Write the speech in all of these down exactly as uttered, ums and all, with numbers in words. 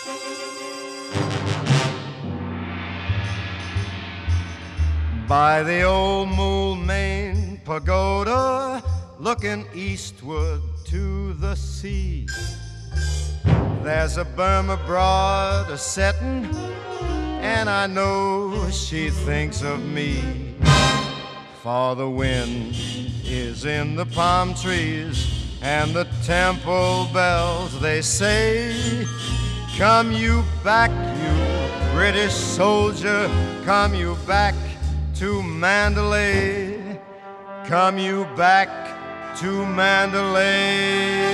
By the old Moulmein Pagoda, looking eastward to the sea, there's a Burma broad a-settin', and I know she thinks of me. For the wind is in the palm trees, and the temple bells, they say, come you back, you British soldier, come you back to Mandalay, come you back to Mandalay.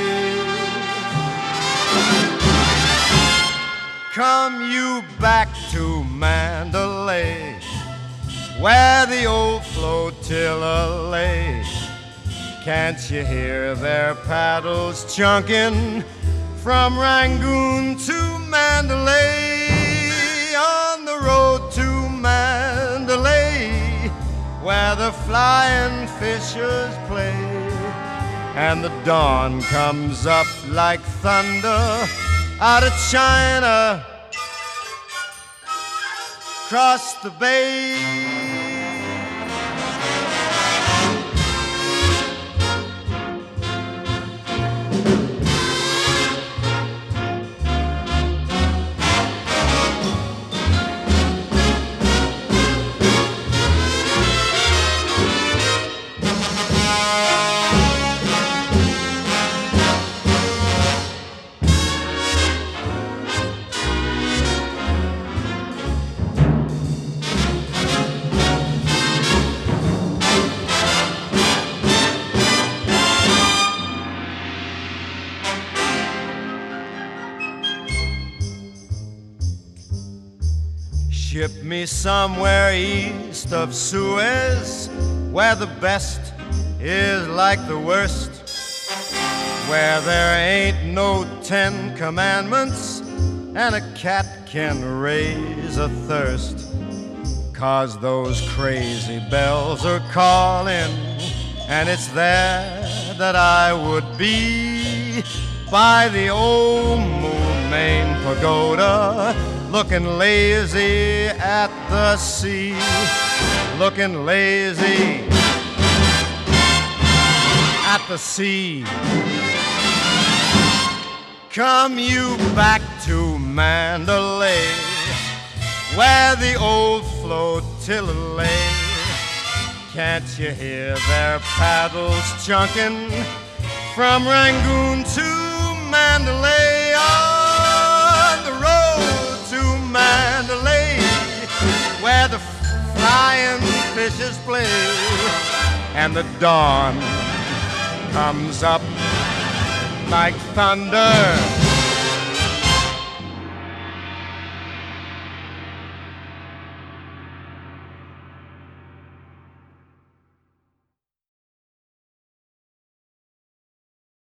Come you back to Mandalay, where the old flotilla lay. Can't you hear their paddles chunking from Rangoon to Mandalay? On the road to Mandalay, where the flying fishers play, and the dawn comes up like thunder out of China, across the bay. Ship me somewhere east of Suez, where the best is like the worst, where there ain't no Ten Commandments and a cat can raise a thirst. 'Cause those crazy bells are calling, and it's there that I would be, by the old Moulmein Pagoda, looking lazy at the sea, looking lazy at the sea. Come you back to Mandalay, where the old flotilla lay. Can't you hear their paddles chunking from Rangoon to Mandalay? On the road to Mandalay, where the flying fishes play, and the dawn comes up like thunder